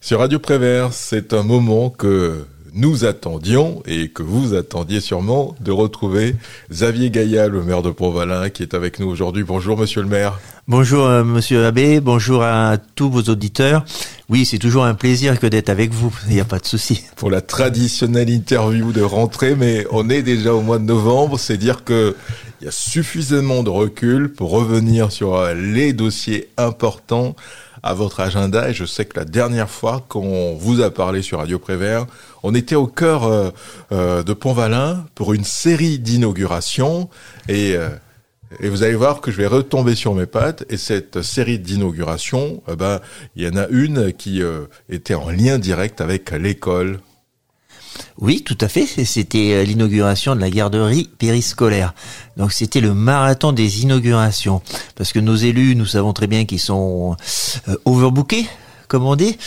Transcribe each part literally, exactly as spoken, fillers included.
Sur Radio Prévert, c'est un moment que nous attendions et que vous attendiez sûrement de retrouver Xavier Gaillat, le maire de Pont-Valin, qui est avec nous aujourd'hui. Bonjour monsieur le maire. Bonjour euh, monsieur Abbé, bonjour à tous vos auditeurs. Oui, c'est toujours un plaisir que d'être avec vous, il n'y a pas de souci. Pour la traditionnelle interview de rentrée, mais on est déjà au mois de novembre, c'est dire que il y a suffisamment de recul pour revenir sur les dossiers importants à votre agenda. Et je sais que la dernière fois qu'on vous a parlé sur Radio Prévert, on était au cœur euh, euh, de Pont-Valin pour une série d'inaugurations. Et, euh, et vous allez voir que je vais retomber sur mes pattes. Et cette série d'inaugurations, eh ben, il y en a une qui euh, était en lien direct avec l'école. Oui, tout à fait. C'était l'inauguration de la garderie périscolaire. Donc c'était le marathon des inaugurations. Parce que nos élus, nous savons très bien qu'ils sont euh, overbookés, comme on dit.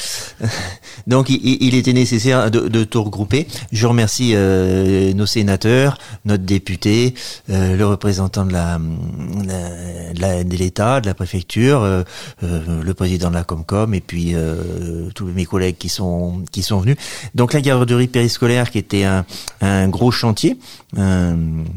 Donc il, il était nécessaire de, de tout regrouper. Je remercie euh, nos sénateurs, notre député, euh, le représentant de la, de, la, de l'État, de la préfecture, euh, euh, le président de la Comcom et puis euh, tous mes collègues qui sont qui sont venus. Donc la garderie périscolaire qui était un, un gros chantier. Un,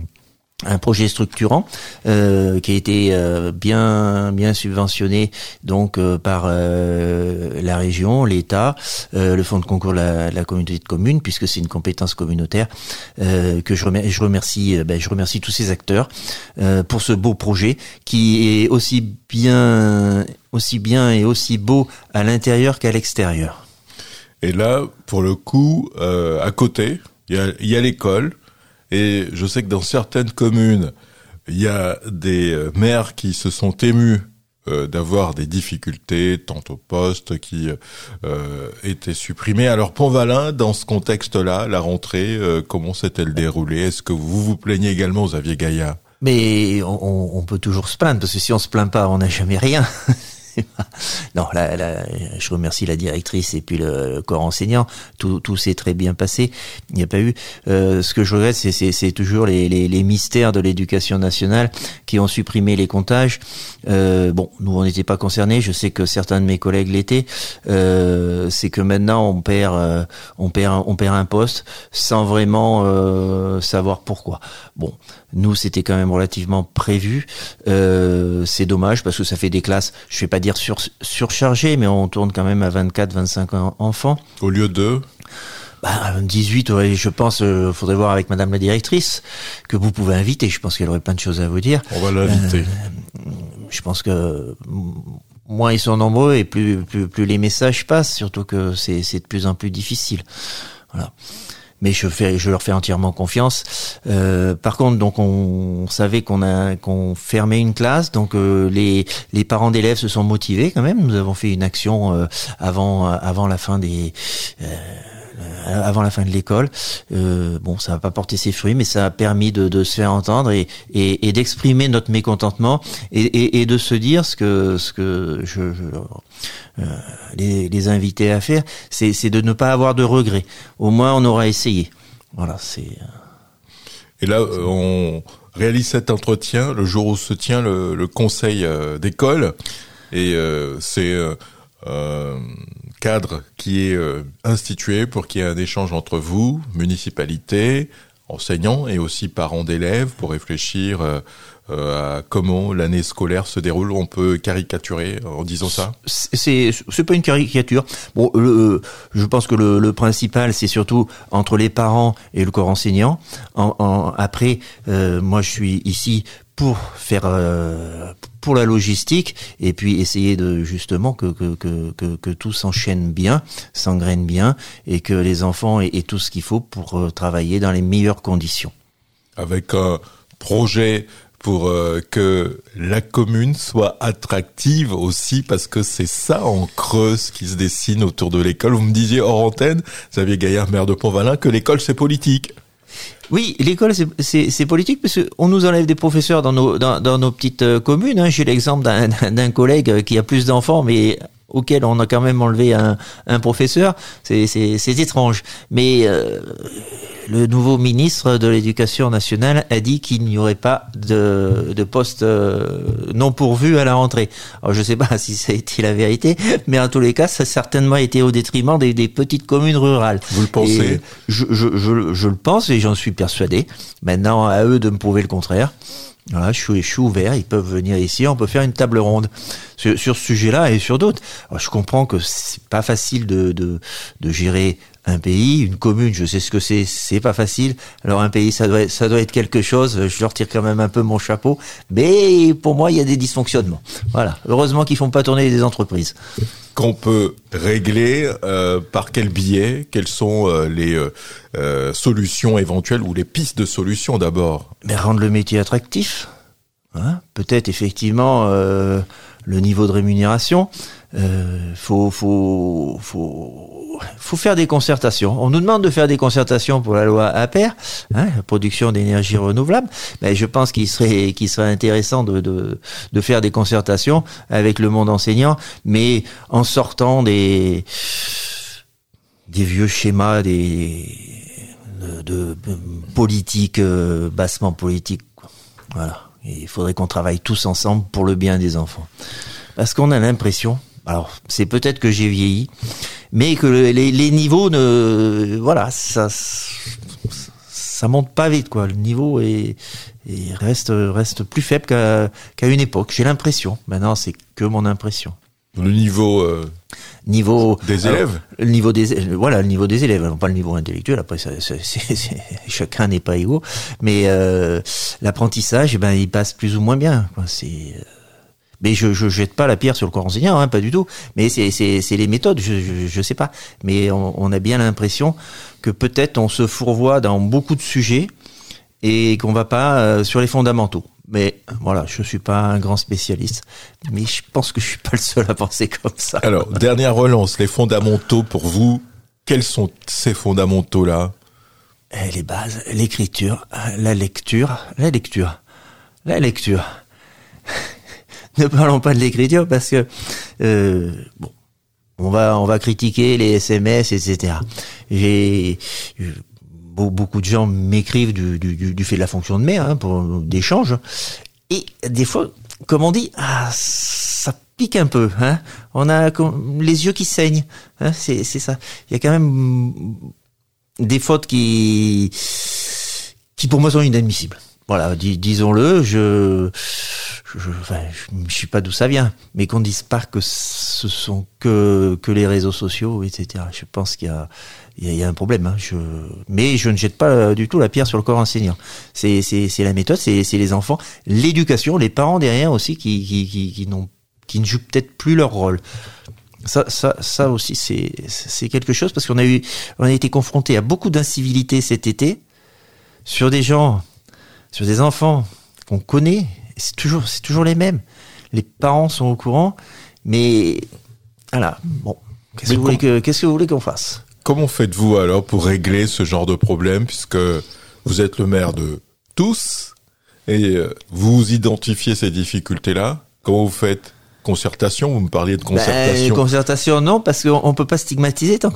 un projet structurant euh, qui a été euh, bien bien subventionné donc euh, par euh, la région, l'État, euh, le fonds de concours de la, de la communauté de communes, puisque c'est une compétence communautaire euh, que je remercie, je remercie ben, je remercie tous ces acteurs euh, pour ce beau projet qui est aussi bien aussi bien et aussi beau à l'intérieur qu'à l'extérieur. Et là, pour le coup, euh, à côté, il y a, il y a l'école. Et je sais que dans certaines communes, il y a des maires qui se sont émus euh, d'avoir des difficultés, tant au poste qui euh, étaient supprimés. Alors Pont-Valin, dans ce contexte-là, la rentrée, euh, comment s'est-elle déroulée? Est-ce que vous vous plaignez également, Xavier Gaillat? Mais on, on peut toujours se plaindre, parce que si on se plaint pas, on n'a jamais rien. Non, là, là, je remercie la directrice et puis le, le corps enseignant. Tout, tout s'est très bien passé. Il n'y a pas eu. Euh, ce que je regrette, c'est, c'est, c'est toujours les, les, les mystères de l'éducation nationale qui ont supprimé les comptages. Euh, bon, nous on n'était pas concernés. Je sais que certains de mes collègues l'étaient. Euh, c'est que maintenant on perd, euh, on perd, on perd un poste sans vraiment euh, savoir pourquoi. Bon, nous c'était quand même relativement prévu. Euh, c'est dommage parce que ça fait des classes. Je vais pas dire sur, surchargé, mais on tourne quand même à vingt-quatre vingt-cinq enfants. Au lieu de bah, dix-huit, ouais, je pense, euh, faudrait voir avec madame la directrice, que vous pouvez inviter. Je pense qu'elle aurait plein de choses à vous dire. On va l'inviter. Euh, je pense que moins ils sont nombreux et plus, plus, plus les messages passent, surtout que c'est, c'est de plus en plus difficile. Voilà. Mais je fais, je leur fais entièrement confiance. Euh, par contre, donc on, on savait qu'on a qu'on fermait une classe, donc euh, les les parents d'élèves se sont motivés quand même. Nous avons fait une action euh, avant avant la fin des euh, avant la fin de l'école. Euh, bon, ça va pas porter ses fruits, mais ça a permis de, de se faire entendre et, et, et d'exprimer notre mécontentement et, et, et de se dire ce que ce que je, je euh, les, les invitais à faire, c'est, c'est de ne pas avoir de regrets. Au moins, on aura essayé. Voilà, c'est. Et là, euh, on réalise cet entretien le jour où se tient le, le conseil euh, d'école, et euh, c'est euh, euh, cadre qui est euh, institué pour qu'il y ait un échange entre vous, municipalité, enseignants et aussi parents d'élèves pour réfléchir euh, euh, à comment l'année scolaire se déroule. On peut caricaturer en disant ça? C'est c'est pas une caricature. Bon, le, je pense que le, le principal c'est surtout entre les parents et le corps enseignant. En, en, après, euh, moi je suis ici pour faire euh, pour la logistique et puis essayer de justement que que que que, que tout s'enchaîne bien, s'engraine bien et que les enfants aient, aient tout ce qu'il faut pour euh, travailler dans les meilleures conditions. Avec un projet pour euh, que la commune soit attractive aussi, parce que c'est ça en creuse qui se dessine autour de l'école. Vous me disiez hors antenne, Xavier Gaillat, maire de Pont-Valin, que l'école c'est politique. Oui, l'école c'est, c'est, c'est politique parce qu'on nous enlève des professeurs dans nos dans, dans nos petites euh, communes. Hein. J'ai l'exemple d'un, d'un collègue qui a plus d'enfants, mais auquel on a quand même enlevé un, un professeur. C'est, c'est, c'est étrange, mais euh, le nouveau ministre de l'Éducation nationale a dit qu'il n'y aurait pas de, de poste euh, non pourvu à la rentrée. Alors je ne sais pas si ça a été la vérité, mais en tous les cas, ça a certainement été au détriment des, des petites communes rurales. Vous le pensez ? je, je, je, je le pense et j'en suis persuadé. Maintenant, à eux de me prouver le contraire. Voilà, je suis, je suis ouvert, ils peuvent venir ici, on peut faire une table ronde sur, sur ce sujet-là et sur d'autres. Alors, je comprends que c'est pas facile de, de, de gérer un pays, une commune, je sais ce que c'est, c'est pas facile. Alors un pays, ça doit, ça doit être quelque chose. Je leur tire quand même un peu mon chapeau, mais pour moi, il y a des dysfonctionnements. Voilà. Heureusement qu'ils font pas tourner des entreprises. Qu'on peut régler euh, par quel biais? Quelles sont euh, les euh, euh, solutions éventuelles ou les pistes de solutions d'abord? Mais rendre le métier attractif. Hein, peut-être effectivement euh, le niveau de rémunération. Euh, faut, faut, faut, faut faire des concertations. On nous demande de faire des concertations pour la loi A P E R, hein, la production d'énergie renouvelable. Mais je pense qu'il serait, qu'il serait intéressant de, de, de faire des concertations avec le monde enseignant, mais en sortant des, des vieux schémas, des, de, de, de politique, euh, bassement politique, quoi. Voilà. Et il faudrait qu'on travaille tous ensemble pour le bien des enfants. Parce qu'on a l'impression, alors c'est peut-être que j'ai vieilli, mais que le, les, les niveaux ne, voilà, ça, ça monte pas vite, quoi. Le niveau est, est reste reste plus faible qu'à, qu'à une époque. J'ai l'impression. Maintenant, c'est que mon impression. Le niveau euh, niveau des alors, élèves. Le niveau des voilà, le niveau des élèves, non pas le niveau intellectuel. Après, ça, ça, c'est, c'est, chacun n'est pas égaux, mais euh, l'apprentissage, eh ben, il passe plus ou moins bien, quoi. C'est Mais je, je jette pas la pierre sur le corps enseignant, hein, pas du tout. Mais c'est, c'est, c'est les méthodes, je, je, je sais pas. Mais on, on a bien l'impression que peut-être on se fourvoie dans beaucoup de sujets et qu'on va pas euh, sur les fondamentaux. Mais voilà, je suis pas un grand spécialiste, mais je pense que je suis pas le seul à penser comme ça. Alors, dernière relance, les fondamentaux pour vous, quels sont ces fondamentaux-là? Les bases, l'écriture, la lecture, la lecture, la lecture. Ne parlons pas de l'écriture parce que euh, bon, on va on va critiquer les S M S, et cetera. J'ai beaucoup de gens m'écrivent du, du, du fait de la fonction de mail, hein, pour d'échange, et des fois, comme on dit, ah, ça pique un peu, hein. On a les yeux qui saignent, hein, c'est c'est ça. Il y a quand même des fautes qui qui pour moi sont inadmissibles. Voilà, dis, disons-le, je je, enfin, je, je sais pas d'où ça vient, mais qu'on dise pas que ce sont que que les réseaux sociaux, et cetera. Je pense qu'il y a il y a, il y a un problème. Hein. Je, mais je ne jette pas du tout la pierre sur le corps enseignant. C'est c'est c'est la méthode, c'est c'est les enfants, l'éducation, les parents derrière aussi qui qui qui, qui n'ont qui ne jouent peut-être plus leur rôle. Ça ça ça aussi c'est c'est quelque chose parce qu'on a eu on a été confronté à beaucoup d'incivilités cet été sur des gens, sur des enfants qu'on connaît. C'est toujours, c'est toujours les mêmes. Les parents sont au courant, mais voilà. Bon, qu'est-ce que vous voulez que, qu'est-ce que vous voulez qu'on fasse? Comment faites-vous alors pour régler ce genre de problème, puisque vous êtes le maire de tous et vous identifiez ces difficultés-là? Comment vous faites? Concertation? Vous me parliez de concertation. Ben, concertation, non, parce qu'on on peut pas stigmatiser tant qu'on...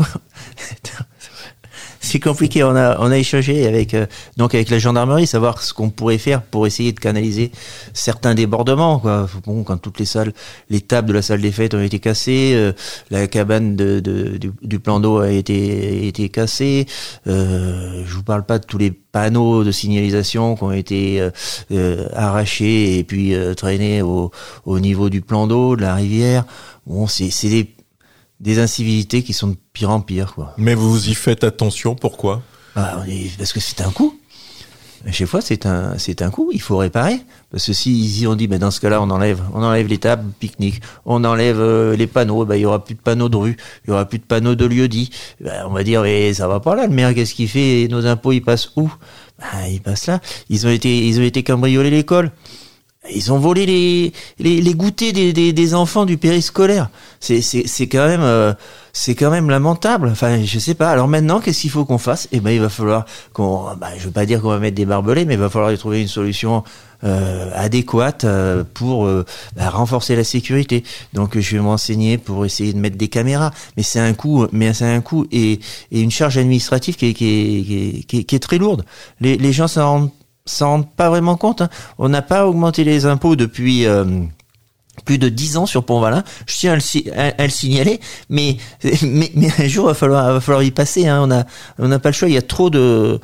C'est compliqué. On a on a échangé avec euh, donc avec la gendarmerie, savoir ce qu'on pourrait faire pour essayer de canaliser certains débordements, quoi. Bon, quand toutes les salles, les tables de la salle des fêtes ont été cassées, euh, la cabane de, de du, du plan d'eau a été a été cassée. Euh, je vous parle pas de tous les panneaux de signalisation qui ont été euh, euh, arrachés et puis euh, traînés au au niveau du plan d'eau de la rivière. Bon, c'est c'est des des incivilités qui sont de pire en pire, quoi. Mais vous y faites attention, pourquoi? Bah, parce que c'est un coup. À chaque fois, c'est un, c'est un coup. Il faut réparer. Parce que si, si on dit, ben, dans ce cas-là, on enlève, on enlève les tables pique-nique, on enlève euh, les panneaux, ben, il y aura plus de panneaux de rue, il y aura plus de panneaux de lieu-dit. Ben, on va dire, mais ça va pas là. Le maire, qu'est-ce qu'il fait? Nos impôts, ils passent où? Ben, ils passent là. Ils ont été, ils ont été cambrioler l'école. Ils ont volé les les, les goûters des, des des enfants du périscolaire. C'est c'est c'est quand même euh, c'est quand même lamentable. Enfin, je sais pas. Alors maintenant, qu'est-ce qu'il faut qu'on fasse? Eh ben, il va falloir qu'on, bah, je veux pas dire qu'on va mettre des barbelés, mais il va falloir y trouver une solution euh, adéquate euh, pour euh, bah, renforcer la sécurité. Donc, je vais m'enseigner pour essayer de mettre des caméras. Mais c'est un coût, mais c'est un coût et et une charge administrative qui est qui est qui est, qui est, qui est très lourde. Les les gens s'en rendent s'en rendent pas vraiment compte. Hein. On n'a pas augmenté les impôts depuis euh, plus de dix ans sur Pont-Valin. Je tiens à le, à, à le signaler, mais, mais mais un jour il va falloir va falloir y passer. Hein. On a on n'a pas le choix. Il y a trop de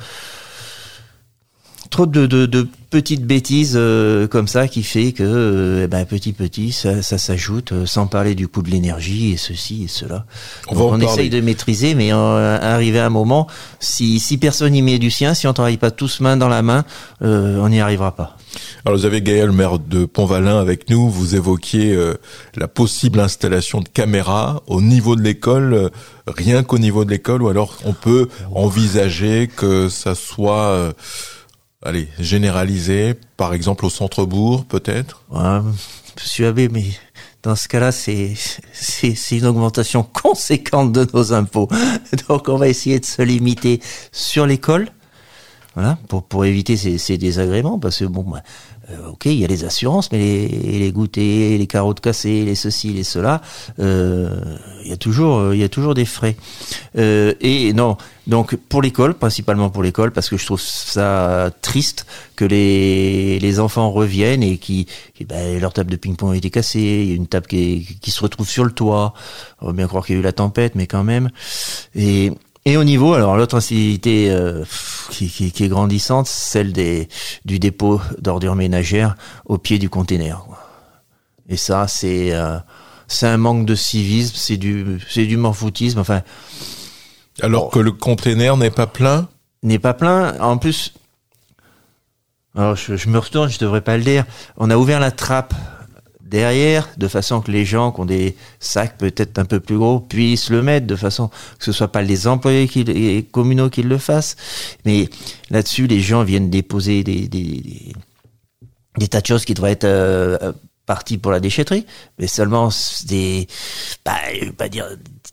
trop de de, de petites bêtises euh, comme ça qui fait que euh, ben, petit petit ça, ça s'ajoute, euh, sans parler du coût de l'énergie et ceci et cela. On, Donc, va on essaye de maîtriser, mais euh, arrivé à un moment, si si personne y met du sien, si on travaille pas tous main dans la main, euh, on n'y arrivera pas. Alors vous avez Gaël, maire de Pont-Valin, avec nous. Vous évoquiez euh, la possible installation de caméras au niveau de l'école, euh, rien qu'au niveau de l'école, ou alors on peut envisager que ça soit euh, allez, généralisé, par exemple au centre-bourg, peut-être? Ouais, Monsieur Abbé, mais dans ce cas-là, c'est, c'est, c'est une augmentation conséquente de nos impôts. Donc on va essayer de se limiter sur l'école. Voilà, pour pour éviter ces, ces désagréments, parce que bon, bah, euh, ok, il y a les assurances, mais les, les goûters, les carottes cassées, les ceci, les cela, euh, il y a toujours, il y a toujours des frais. Euh, et non, donc pour l'école, principalement pour l'école, parce que je trouve ça triste que les les enfants reviennent et qui, qui ben, leur table de ping-pong a été cassée, il y a une table qui est, qui se retrouve sur le toit. On va bien croire qu'il y a eu la tempête, mais quand même. Et Et au niveau, alors l'autre incivilité euh, qui, qui, qui est grandissante, celle des du dépôt d'ordures ménagères au pied du container. Et ça, c'est euh, c'est un manque de civisme, c'est du c'est du morfoutisme. Enfin, alors bon, que le container n'est pas plein. N'est pas plein. En plus, alors je, je me retourne, je devrais pas le dire. On a ouvert la trappe derrière, de façon que les gens qui ont des sacs peut-être un peu plus gros puissent le mettre, de façon que ce soit pas les employés qui, les communaux qui le fassent. Mais là-dessus, les gens viennent déposer des, des, des, des tas de choses qui devraient être euh, parties pour la déchetterie, mais seulement des, bah, je veux pas dire,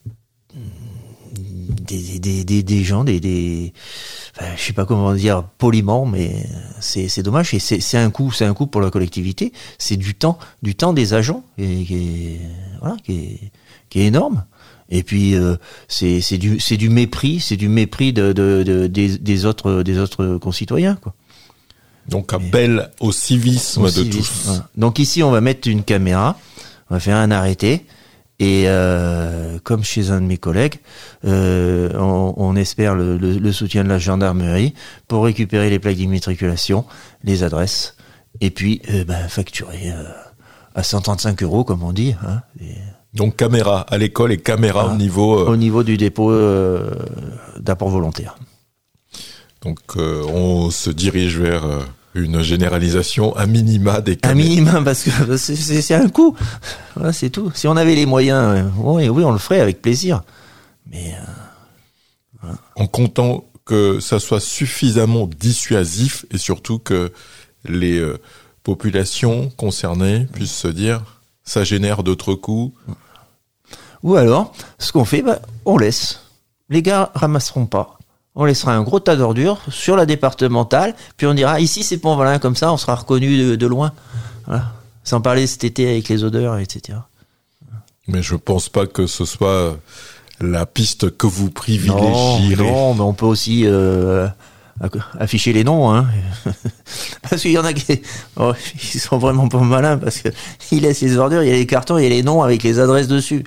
des, des, des, des gens, des, des, enfin, je sais pas comment dire poliment, mais c'est, c'est dommage et c'est, c'est un coût, c'est un coût pour la collectivité. C'est du temps, du temps des agents et, qui est, voilà, qui est, qui est énorme. Et puis euh, c'est, c'est du, c'est du mépris, c'est du mépris de, de, de des, des autres, des autres concitoyens, quoi. Donc appel au civisme au de civisme, tous. Voilà. Donc ici, on va mettre une caméra, on va faire un arrêté. Et euh, comme chez un de mes collègues, euh, on, on espère le, le, le soutien de la gendarmerie pour récupérer les plaques d'immatriculation, les adresses, et puis euh, ben, facturer euh, à cent trente-cinq euros, comme on dit. Hein, et... Donc caméra à l'école et caméra ah, au niveau... Euh... Au niveau du dépôt euh, d'apport volontaire. Donc euh, on se dirige vers... Euh... une généralisation à minima des caméras. À minima, parce que c'est, c'est, c'est un coût. Voilà, c'est tout. Si on avait les moyens, oui, oui, on le ferait avec plaisir. Mais euh, voilà. En comptant que ça soit suffisamment dissuasif et surtout que les euh, populations concernées puissent se dire ça génère d'autres coûts. Ou alors, ce qu'on fait, bah, on laisse. Les gars ramasseront pas. On laissera un gros tas d'ordures sur la départementale, puis on dira ici c'est Pont-Valin, comme ça on sera reconnu de, de loin. Voilà. Sans parler cet été avec les odeurs, et cetera. Mais je pense pas que ce soit la piste que vous privilégierez. Non, non, mais on peut aussi euh, afficher les noms, hein. Parce qu'il y en a qui oh, ils sont vraiment pas malins parce que ils laissent les ordures, il y a les cartons, il y a les noms avec les adresses dessus.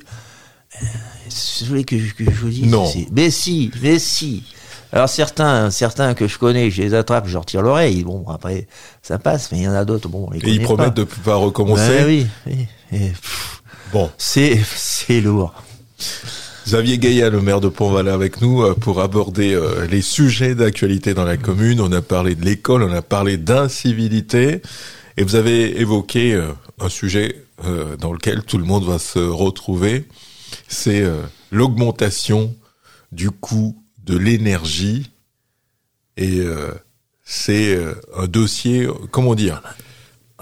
Vous voulez que, que je vous dise? Non. C'est... Mais si, mais si. Alors certains, certains que je connais, je les attrape, je leur tire l'oreille. Bon, après, ça passe, mais il y en a d'autres, bon, on les Et connaît ils promettent pas. de ne pas recommencer. Ben oui, oui. Et, pff, bon. C'est, c'est lourd. Xavier Gaillat, le maire de Pont-Valin, avec nous pour aborder euh, les sujets d'actualité dans la commune. On a parlé de l'école, on a parlé d'incivilité. Et vous avez évoqué euh, un sujet euh, dans lequel tout le monde va se retrouver. C'est euh, l'augmentation du coût de l'énergie et euh, c'est euh, un dossier, comment dire,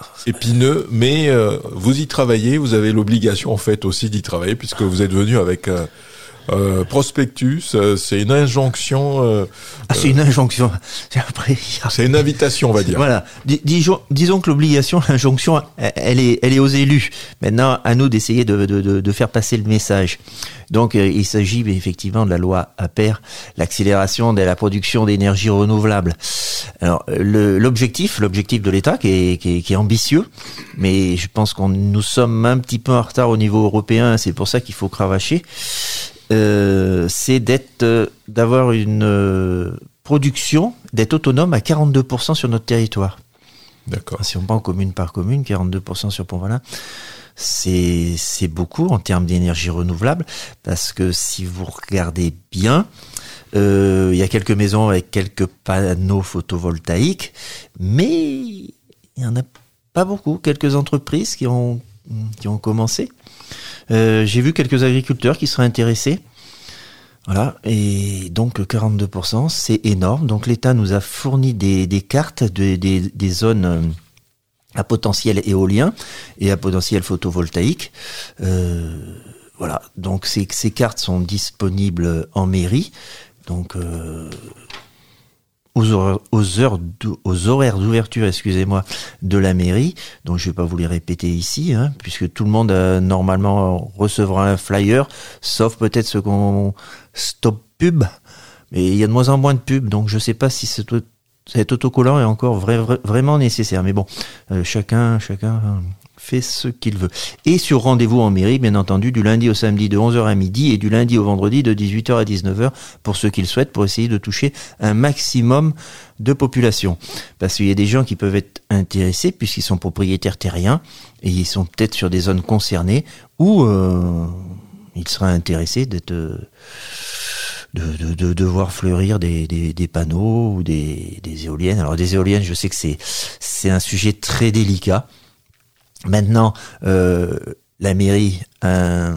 épineux, mais euh, vous y travaillez, vous avez l'obligation en fait aussi d'y travailler puisque vous êtes venu avec euh, euh, prospectus, euh, c'est une injonction. Euh, ah, c'est une injonction. Après, c'est une invitation, on va dire. Voilà. Dis, disons, disons que l'obligation, l'injonction, elle est, elle est aux élus. Maintenant, à nous d'essayer de, de, de, de faire passer le message. Donc, euh, il s'agit effectivement de la loi APER, l'accélération de la production d'énergie renouvelable. Alors, le, l'objectif, l'objectif de l'État, qui est, qui est, qui est ambitieux, mais je pense qu'on nous sommes un petit peu en retard au niveau européen. C'est pour ça qu'il faut cravacher. Euh, c'est d'être, euh, d'avoir une euh, production, d'être autonome à quarante-deux pour cent sur notre territoire. D'accord. Si on prend commune par commune, quarante-deux pour cent sur Pont-Valin, c'est, c'est beaucoup en termes d'énergie renouvelable, parce que si vous regardez bien, euh, il y a quelques maisons avec quelques panneaux photovoltaïques, mais il y en a pas beaucoup, quelques entreprises qui ont, qui ont commencé. Euh, j'ai vu quelques agriculteurs qui seraient intéressés. Voilà. Et donc, quarante-deux pour cent, c'est énorme. Donc, l'État nous a fourni des, des cartes de, des, des zones à potentiel éolien et à potentiel photovoltaïque. Euh, voilà. Donc, ces, ces cartes sont disponibles en mairie. Donc, euh, aux horaires, aux heures, aux horaires d'ouverture, excusez-moi, de la mairie. Donc, je vais pas vous les répéter ici, hein, puisque tout le monde euh, normalement recevra un flyer, sauf peut-être ceux qu'on stop pub. Mais il y a de moins en moins de pubs, donc je sais pas si cet, cet autocollant est encore vrai, vrai, vraiment nécessaire. Mais bon, euh, chacun, chacun euh, fait ce qu'il veut. Et sur rendez-vous en mairie, bien entendu, du lundi au samedi de onze heures à midi et du lundi au vendredi de dix-huit heures à dix-neuf heures pour ceux qui le souhaitent, pour essayer de toucher un maximum de population. Parce qu'il y a des gens qui peuvent être intéressés puisqu'ils sont propriétaires terriens et ils sont peut-être sur des zones concernées où euh, ils seraient intéressés d'être... Euh, De, de, de, de voir fleurir des, des, des panneaux ou des, des éoliennes. Alors des éoliennes, je sais que c'est, c'est un sujet très délicat. Maintenant, euh, la mairie un,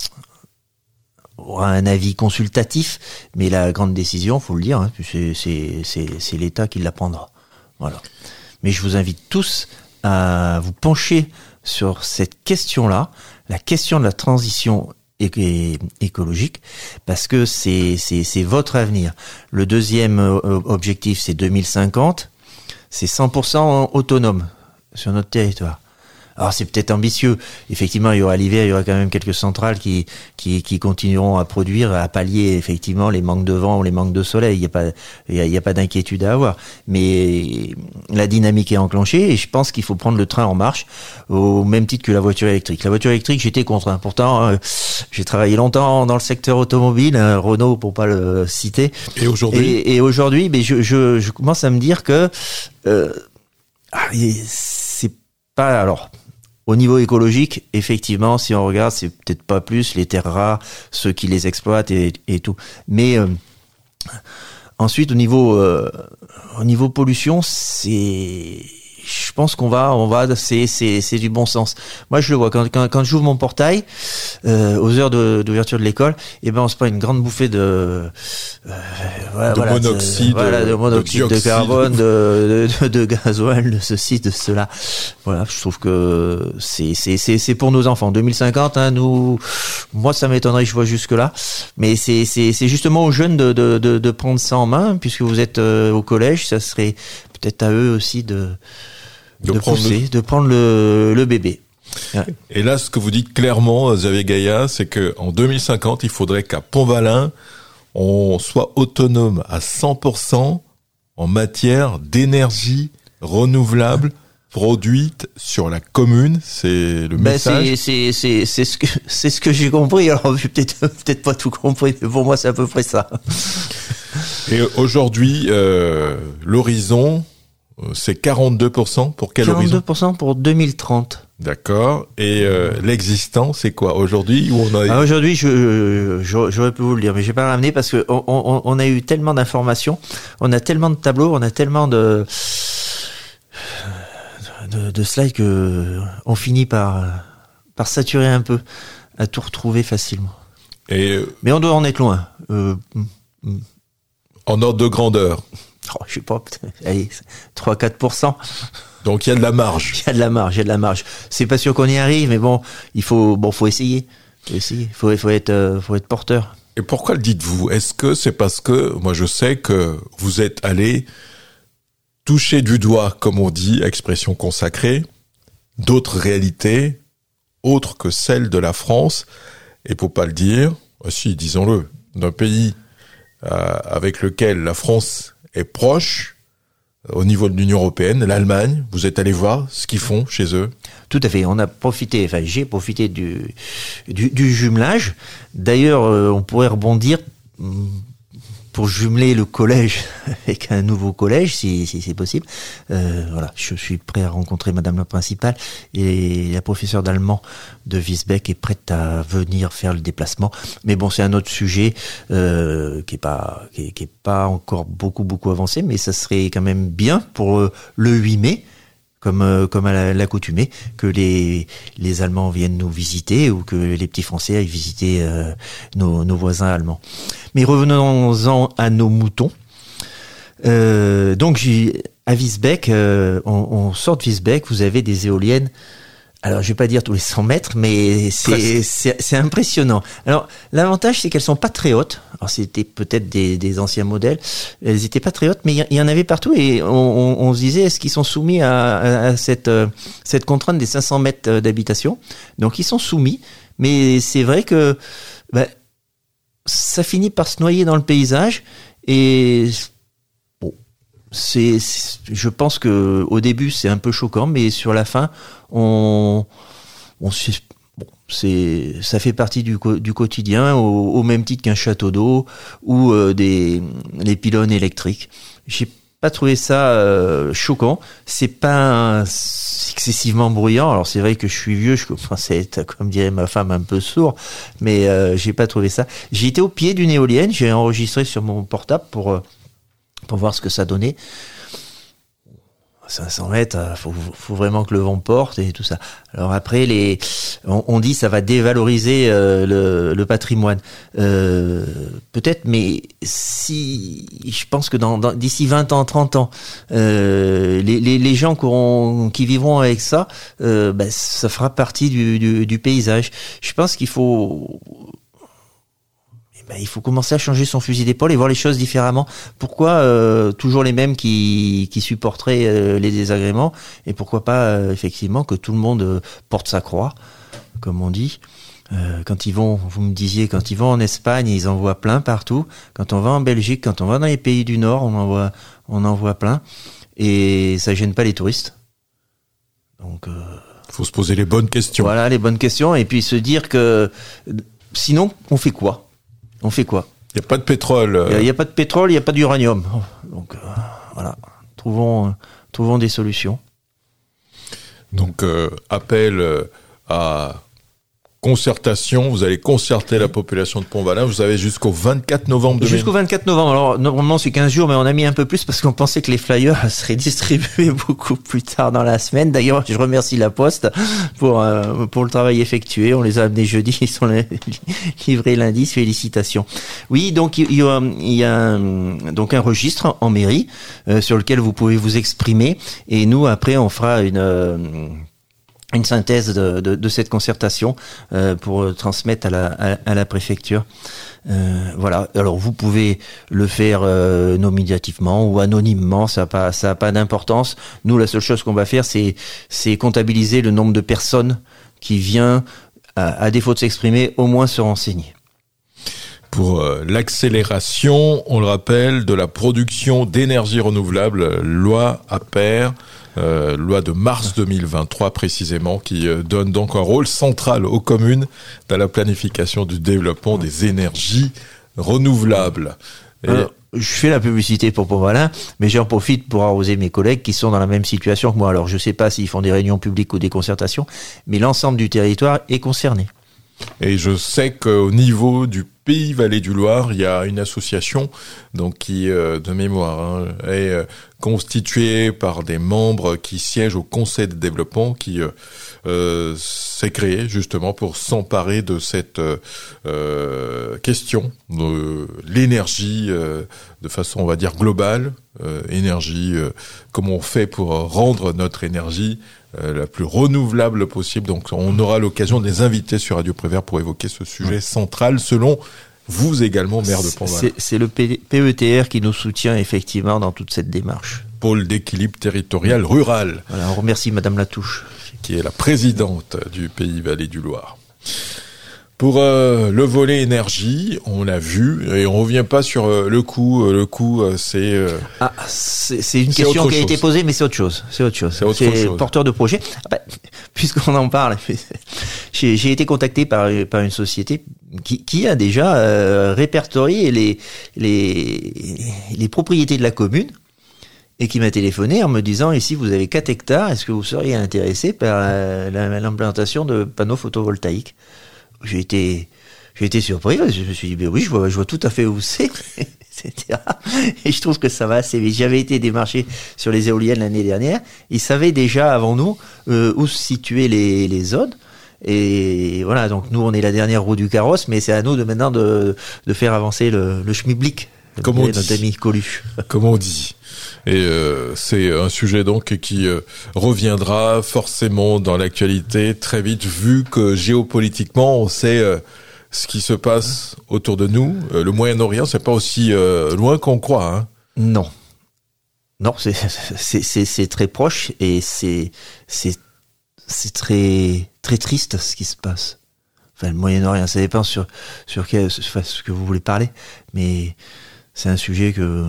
aura un avis consultatif, mais la grande décision, faut le dire, hein, c'est, c'est, c'est, c'est l'État qui la prendra. Voilà. Mais je vous invite tous à vous pencher sur cette question-là, la question de la transition écologique, parce que c'est, c'est, c'est votre avenir. Le deuxième objectif, c'est deux mille cinquante, c'est cent pour cent autonome sur notre territoire. Alors c'est peut-être ambitieux. Effectivement, il y aura l'hiver, il y aura quand même quelques centrales qui qui, qui continueront à produire, à pallier effectivement les manques de vent ou les manques de soleil. Il n'y a pas il y a, il y a pas d'inquiétude à avoir. Mais la dynamique est enclenchée et je pense qu'il faut prendre le train en marche au même titre que la voiture électrique. La voiture électrique, j'étais contre. Hein. Pourtant, euh, j'ai travaillé longtemps dans le secteur automobile, hein, Renault pour pas le citer. Et aujourd'hui, et, et aujourd'hui, mais je, je je commence à me dire que euh, c'est pas alors. Au niveau écologique, effectivement, si on regarde, c'est peut-être pas plus les terres rares, ceux qui les exploitent et, et tout. Mais euh, ensuite, au niveau euh, au niveau pollution, c'est, je pense qu'on va, on va, c'est c'est c'est du bon sens. Moi, je le vois quand quand, quand j'ouvre mon portail euh, aux heures de, d'ouverture de l'école, et ben on se prend une grande bouffée de euh, voilà, de voilà, monoxyde, de, voilà, de monoxyde de, de carbone, de, de de gasoil, de ceci, de cela. Voilà, je trouve que c'est c'est c'est c'est pour nos enfants. deux mille cinquante, hein, nous, moi ça m'étonnerait que je vois jusque là, mais c'est c'est c'est justement aux jeunes de de de, de prendre ça en main, puisque vous êtes euh, au collège, ça serait peut-être à eux aussi de de, de prendre pousser, le... de prendre le le bébé. Ouais. Et là, ce que vous dites clairement, Xavier Gaillat, c'est que en deux mille cinquante, il faudrait qu'à Pont-Valin, on soit autonome à cent pour cent en matière d'énergie renouvelable produite sur la commune. C'est le ben message. C'est, c'est, c'est, c'est ce que, c'est ce que j'ai compris. Alors, j'ai peut-être, peut-être pas tout compris, mais pour moi, c'est à peu près ça. Et aujourd'hui, euh, l'horizon, c'est quarante-deux pour cent pour quel horizon ? quarante-deux pour cent pour deux mille trente. D'accord. Et euh, l'existant, c'est quoi aujourd'hui où on a... ah, Aujourd'hui, je, je, j'aurais pu vous le dire, mais j'ai pas ramené parce que on, on, on a eu tellement d'informations, on a tellement de tableaux, on a tellement de de, de slides que on finit par par saturer un peu, à tout retrouver facilement. Et mais on doit en être loin. Euh, en ordre de grandeur. Oh, je sais pas, allez, trois à quatre pour cent. Donc il y a de la marge. Il y a de la marge, il y a de la marge. C'est pas sûr qu'on y arrive, mais bon, il faut, bon, faut essayer. Faut essayer. Faut, faut être, euh, faut être porteur. Et pourquoi le dites-vous? Est-ce que c'est parce que, moi je sais que vous êtes allé toucher du doigt, comme on dit, expression consacrée, d'autres réalités, autres que celles de la France, et pour pas le dire, aussi, disons-le, d'un pays euh, avec lequel la France est proche, au niveau de l'Union européenne, l'Allemagne, vous êtes allé voir ce qu'ils font chez eux? Tout à fait. On a profité, enfin j'ai profité du, du, du jumelage. D'ailleurs, euh, on pourrait rebondir pour jumeler le collège avec un nouveau collège, si, si c'est possible. Euh, voilà, je suis prêt à rencontrer Madame la principale et la professeure d'allemand de Wiesbeck est prête à venir faire le déplacement. Mais bon, c'est un autre sujet euh, qui est pas qui est, qui est pas encore beaucoup beaucoup avancé, mais ça serait quand même bien pour euh, le huit mai. Comme euh, comme à l'accoutumée, que les les Allemands viennent nous visiter ou que les petits Français aillent visiter euh, nos nos voisins allemands. Mais revenons-en à nos moutons. Euh, donc j'ai, à Wiesbeck, euh, on, on sort de Wiesbeck, vous avez des éoliennes. Alors je vais pas dire tous les cent mètres, mais c'est c'est, c'est impressionnant. Alors l'avantage c'est qu'elles sont pas très hautes. Alors c'était peut-être des, des anciens modèles, elles étaient pas très hautes, mais il y, y en avait partout et on, on, on se disait est-ce qu'ils sont soumis à, à, à cette euh, cette contrainte des cinq cents mètres d'habitation. Donc ils sont soumis, mais c'est vrai que bah, ça finit par se noyer dans le paysage et bon, c'est, c'est je pense que au début c'est un peu choquant, mais sur la fin on on bon, c'est ça fait partie du du quotidien au, au même titre qu'un château d'eau ou euh, des les pylônes électriques. J'ai pas trouvé ça euh, choquant, c'est pas un, excessivement bruyant. Alors c'est vrai que je suis vieux, je commence à être, comme dirait ma femme, un peu sourd, mais euh, j'ai pas trouvé ça. J'ai été au pied d'une éolienne, j'ai enregistré sur mon portable pour euh, pour voir ce que ça donnait. cinq cents mètres, faut, faut vraiment que le vent porte et tout ça. Alors après, les, on, on dit ça va dévaloriser euh, le, le patrimoine. Euh, peut-être, mais si, je pense que dans, dans d'ici vingt ans, trente ans, euh, les, les, les gens qui, auront, qui vivront avec ça, euh, ben, ça fera partie du, du, du paysage. Je pense qu'il faut... Ben, il faut commencer à changer son fusil d'épaule et voir les choses différemment. Pourquoi euh, toujours les mêmes qui, qui supporteraient euh, les désagréments et pourquoi pas euh, effectivement que tout le monde euh, porte sa croix, comme on dit. Euh, quand ils vont, vous me disiez, quand ils vont en Espagne, ils en voient plein partout. Quand on va en Belgique, quand on va dans les pays du Nord, on en voit, on en voit plein et ça gêne pas les touristes. Donc, euh, faut se poser les bonnes questions. Voilà, les bonnes questions et puis se dire que sinon, on fait quoi? On fait quoi? Il n'y a pas de pétrole. Il n'y a, a pas de pétrole, il n'y a pas d'uranium. Donc euh, voilà, trouvons, euh, trouvons des solutions. Donc euh, appel euh, à concertation, vous allez concerter la population de Pont-Valin, vous avez jusqu'au vingt-quatre novembre. Jusqu'au vingt-quatre novembre, alors normalement c'est quinze jours, mais on a mis un peu plus parce qu'on pensait que les flyers seraient distribués beaucoup plus tard dans la semaine. D'ailleurs, je remercie la Poste pour euh, pour le travail effectué, on les a amenés jeudi, ils sont livrés lundi, félicitations. Oui, donc il y a, il y a un, donc un registre en mairie euh, sur lequel vous pouvez vous exprimer, et nous après on fera une... Euh, une synthèse de, de, de cette concertation euh, pour transmettre à la, à, à la préfecture. Euh, voilà. Alors vous pouvez le faire euh, nominativement ou anonymement, ça a pas ça a pas d'importance. Nous, la seule chose qu'on va faire, c'est c'est comptabiliser le nombre de personnes qui vient, à, à défaut de s'exprimer, au moins se renseigner. Pour euh, l'accélération, on le rappelle, de la production d'énergie renouvelable, loi Aper. Euh, loi de mars deux mille vingt-trois précisément, qui euh, donne donc un rôle central aux communes dans la planification du développement des énergies renouvelables. Et... Alors, je fais la publicité pour Pont-Valin, mais j'en profite pour arroser mes collègues qui sont dans la même situation que moi. Alors je sais pas s'ils font des réunions publiques ou des concertations, mais l'ensemble du territoire est concerné. Et je sais qu'au niveau du Pays Vallée du Loir, il y a une association donc qui, euh, de mémoire, hein, est euh, constituée par des membres qui siègent au Conseil de développement, qui euh, euh, s'est créée justement pour s'emparer de cette euh, question de l'énergie euh, de façon, on va dire, globale, euh, énergie, euh, comment on fait pour rendre notre énergie Euh, la plus renouvelable possible. Donc on aura l'occasion de les inviter sur Radio Prévert pour évoquer ce sujet central selon vous également, maire de Pont-Valin. C'est, c'est le P E T R qui nous soutient effectivement dans toute cette démarche. Pôle d'équilibre territorial rural. Voilà, on remercie Madame Latouche. Qui est la présidente du Pays Vallée du Loir. Pour euh, le volet énergie, on l'a vu, et on revient pas sur euh, le coût. Euh, le coût, euh, c'est... Euh, ah, c'est, c'est une c'est question qui a chose. été posée, mais c'est autre chose. C'est autre chose. C'est, autre c'est chose. Porteur de projet. Ah bah, puisqu'on en parle, j'ai, j'ai été contacté par, par une société qui, qui a déjà euh, répertorié les, les, les propriétés de la commune, et qui m'a téléphoné en me disant, ici vous avez quatre hectares, est-ce que vous seriez intéressé par la, la, l'implantation de panneaux photovoltaïques? J'ai été, j'ai été surpris, je me suis dit, ben oui, je vois, je vois tout à fait où c'est, et cetera. Et je trouve que ça va assez vite. J'avais été démarché sur les éoliennes l'année dernière. Ils savaient déjà avant nous euh, où se situaient les, les zones. Et voilà, donc nous, on est la dernière roue du carrosse, mais c'est à nous de maintenant de, de faire avancer le, le schmilblick. Comme on dit. Notre ami Coluche. Comme on dit. Et euh, c'est un sujet donc qui euh, reviendra forcément dans l'actualité très vite, vu que géopolitiquement on sait euh, ce qui se passe autour de nous. Euh, le Moyen-Orient, c'est pas aussi euh, loin qu'on croit. Hein. Non, non, c'est, c'est c'est c'est très proche et c'est c'est c'est très très triste ce qui se passe. Enfin, le Moyen-Orient, ça dépend sur sur quel, enfin, ce que vous voulez parler, mais c'est un sujet que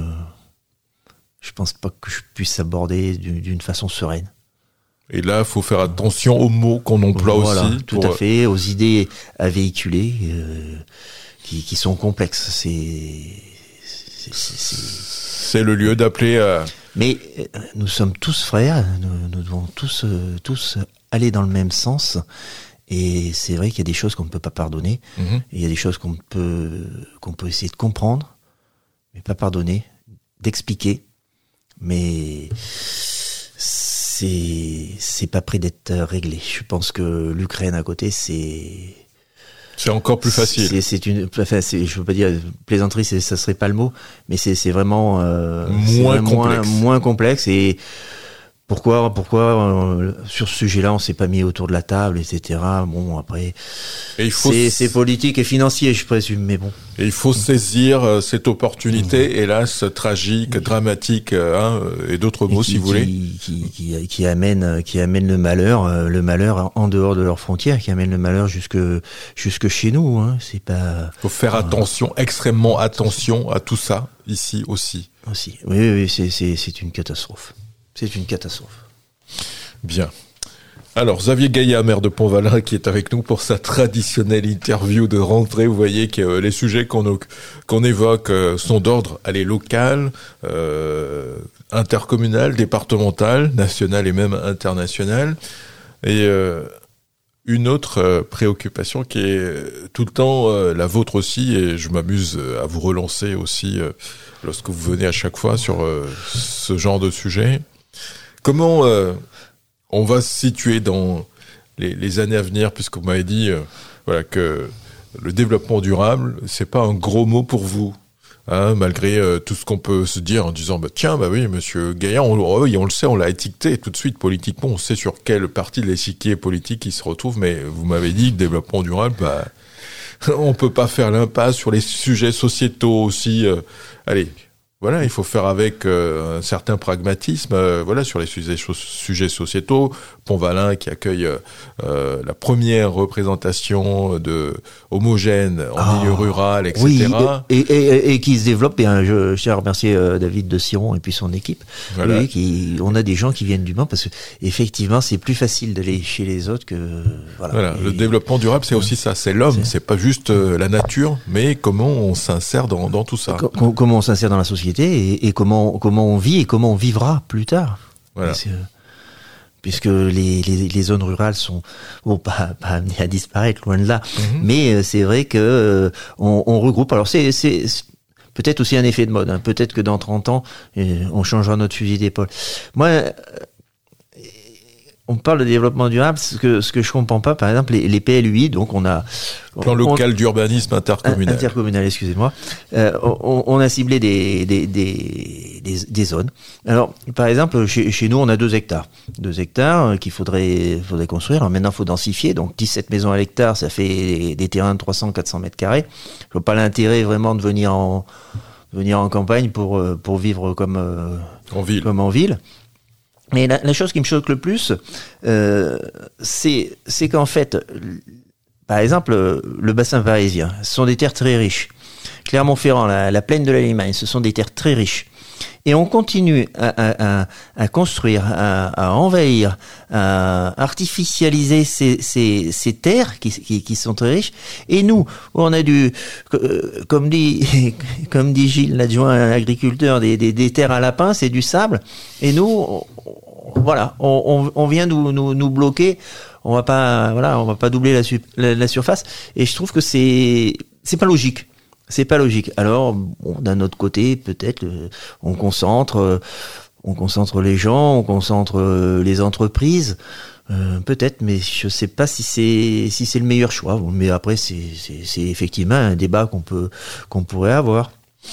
je pense pas que je puisse aborder d'une façon sereine. Et là, il faut faire attention aux mots qu'on emploie voilà, aussi. Tout pour... à fait, aux idées à véhiculer, euh, qui, qui sont complexes. C'est, c'est, c'est, c'est... c'est le lieu d'appeler à... Mais euh, nous sommes tous frères, nous, nous devons tous, euh, tous aller dans le même sens. Et c'est vrai qu'il y a des choses qu'on ne peut pas pardonner. Mm-hmm. Et il y a des choses qu'on peut, qu'on peut essayer de comprendre, mais pas pardonner, d'expliquer. Mais c'est c'est pas près d'être réglé. Je pense que l'Ukraine à côté, c'est c'est encore plus facile. C'est, c'est une, enfin, c'est, je veux pas dire plaisanterie, c'est, ça serait pas le mot, mais c'est c'est vraiment euh, moins c'est complexe, moins, moins complexe et Pourquoi, pourquoi euh, sur ce sujet-là, on s'est pas mis autour de la table, et cetera. Bon, après, et il faut c'est, s... c'est politique et financier, je présume, mais bon. Et il faut saisir euh, cette opportunité, mmh. hélas, tragique, mmh. dramatique, hein, et d'autres mots, et qui, si vous voulez. Qui, qui, qui, qui amène, qui amène le malheur, euh, le malheur en dehors de leurs frontières, qui amène le malheur jusque, jusque chez nous, hein. C'est pas. Faut faire euh, attention, extrêmement attention à tout ça, ici aussi. Aussi. Oui, oui, oui, c'est, c'est, c'est une catastrophe. C'est une catastrophe. Bien. Alors, Xavier Gaillat, maire de Pont-Valin, qui est avec nous pour sa traditionnelle interview de rentrée. Vous voyez que euh, les sujets qu'on, qu'on évoque euh, sont d'ordre, allez, local, euh, intercommunal, départemental, national et même international. Et euh, une autre euh, préoccupation qui est tout le temps euh, la vôtre aussi, et je m'amuse à vous relancer aussi euh, lorsque vous venez à chaque fois sur euh, ce genre de sujet. Comment euh, on va se situer dans les, les années à venir, puisque vous m'avez dit euh, voilà, que le développement durable, c'est pas un gros mot pour vous, hein, malgré euh, tout ce qu'on peut se dire en disant bah, tiens, bah oui, monsieur Gaillat, on, oh, oui, on le sait, on l'a étiqueté tout de suite politiquement, on sait sur quelle partie de l'échiquier politique il se retrouve, mais vous m'avez dit que développement durable, bah, on peut pas faire l'impasse sur les sujets sociétaux aussi. Euh, allez. Voilà, il faut faire avec euh, un certain pragmatisme, euh, voilà, sur les sujets, sujets sociétaux. Pont-Valin qui accueille euh, la première représentation de homogène en oh, milieu rural, et cetera. Oui, et, et, et qui se développe. Et hein, je, je tiens à remercier euh, David de Siron et puis son équipe. Voilà. Oui, qui, on a des gens qui viennent du Mans parce que effectivement, c'est plus facile d'aller chez les autres que voilà. Voilà, et, le développement durable, c'est aussi ça, c'est l'homme, c'est, c'est pas juste euh, la nature, mais comment on s'insère dans, dans tout ça. Com- comment on s'insère dans la société et, et comment comment on vit et comment on vivra plus tard. Voilà. Parce que, puisque les, les, les zones rurales sont bon, pas, pas amenées à disparaître, loin de là. Mmh. Mais euh, c'est vrai que euh, on, on regroupe. Alors c'est, c'est, c'est peut-être aussi un effet de mode. Hein. Peut-être que dans trente ans, euh, on changera notre fusil d'épaule. Moi, euh, on parle de développement durable, ce que ce que je comprends pas, par exemple, les, les P L U I, donc on a plan local on, d'urbanisme intercommunal. Intercommunal, excusez-moi. Euh, on, on a ciblé des des, des des des zones. Alors, par exemple, chez chez nous, on a deux hectares, deux hectares qu'il faudrait faudrait construire. Alors maintenant, faut densifier, donc dix-sept maisons à l'hectare, ça fait des, des terrains de trois cents à quatre cents mètres carrés. Je vois pas l'intérêt vraiment de venir en venir en campagne pour pour vivre comme euh, en ville. Comme en ville. Mais la, la chose qui me choque le plus, euh, c'est, c'est qu'en fait, par exemple, le bassin parisien, ce sont des terres très riches. Clermont-Ferrand, la, la plaine de la Limagne, ce sont des terres très riches. Et on continue à, à, à construire, à, à envahir, à artificialiser ces, ces, ces terres qui, qui, qui sont très riches. Et nous, on a du, comme dit, comme dit Gilles, l'adjoint agriculteur, des, des, des terres à lapins, c'est du sable. Et nous, on, voilà, on, on, on vient nous, nous, nous bloquer. On va pas, voilà, on va pas doubler la, la, la surface. Et je trouve que c'est, c'est pas logique. C'est pas logique. Alors, bon, d'un autre côté, peut-être, euh, on concentre, euh, on concentre les gens, on concentre euh, les entreprises, euh, peut-être, mais je sais pas si c'est si c'est le meilleur choix. Mais après, c'est c'est, c'est effectivement un débat qu'on peut qu'on pourrait avoir.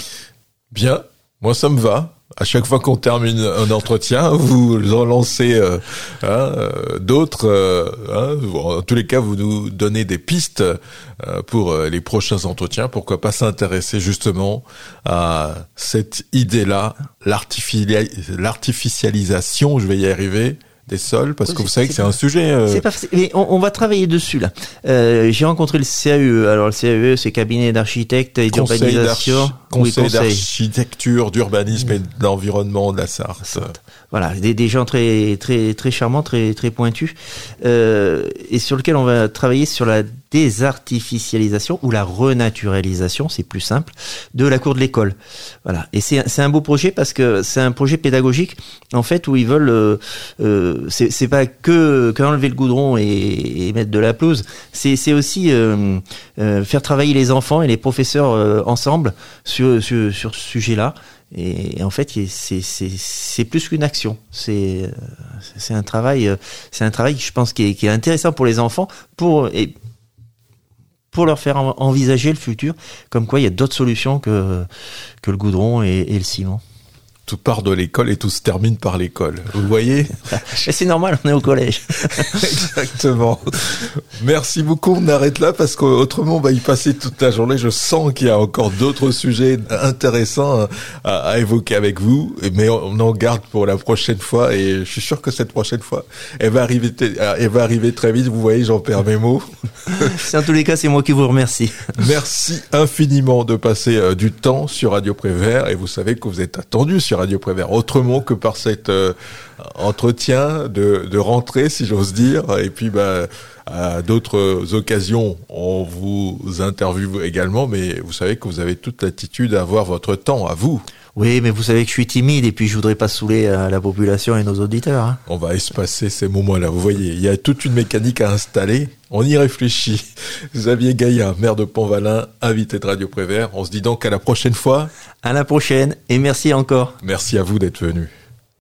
Bien, moi ça me va. À chaque fois qu'on termine un entretien, vous en lancez euh, hein, euh, d'autres. Euh, hein, en tous les cas, vous nous donnez des pistes euh, pour euh, les prochains entretiens. Pourquoi pas s'intéresser justement à cette idée-là, l'artificia- l'artificialisation, je vais y arriver, des sols, parce oui, que vous savez que c'est pas, un sujet... Euh... C'est pas, mais on, on va travailler dessus, là. Euh, j'ai rencontré le C A U E. Alors, le C A U E, c'est cabinet d'architectes et conseil d'urbanisation. Conseil, oui, conseil d'architecture, d'urbanisme et de l'environnement de la Sarthe. Sarthe. Voilà, des, des gens très très très charmants, très très pointus, euh, et sur lequel on va travailler sur la désartificialisation ou la renaturalisation, c'est plus simple, de la cour de l'école. Voilà, et c'est c'est un beau projet parce que c'est un projet pédagogique en fait où ils veulent euh, euh, c'est c'est pas que qu'enlever le goudron et, et mettre de la pelouse, c'est c'est aussi euh, euh, faire travailler les enfants et les professeurs euh, ensemble sur sur sur ce sujet-là. Et en fait, c'est c'est c'est plus qu'une action. C'est c'est un travail, c'est un travail, je pense, qui est qui est intéressant pour les enfants, pour et pour leur faire envisager le futur, comme quoi il y a d'autres solutions que que le goudron et, et le ciment. Tout part de l'école et tout se termine par l'école. Vous voyez ? C'est normal, on est au collège. Exactement. Merci beaucoup, on arrête là parce qu'autrement on va y passer toute la journée. Je sens qu'il y a encore d'autres sujets intéressants à, à évoquer avec vous, mais on en garde pour la prochaine fois et je suis sûr que cette prochaine fois, elle va arriver, elle va arriver très vite. Vous voyez, j'en perds mes mots. En tous les cas, c'est moi qui vous remercie. Merci infiniment de passer euh, du temps sur Radio Prévert et vous savez que vous êtes attendu sur Radio Prévert, autrement que par cet euh, entretien de, de rentrée, si j'ose dire. Et puis, bah, à d'autres occasions, on vous interviewe également, mais vous savez que vous avez toute l'attitude à avoir votre temps à vous. Oui, mais vous savez que je suis timide et puis je voudrais pas saouler euh, la population et nos auditeurs. Hein. On va espacer ces moments-là. Vous voyez, il y a toute une mécanique à installer. On y réfléchit. Xavier Gaillat, maire de Pont-Valin, invité de Radio Prévert. On se dit donc à la prochaine fois. À la prochaine et merci encore. Merci à vous d'être venu.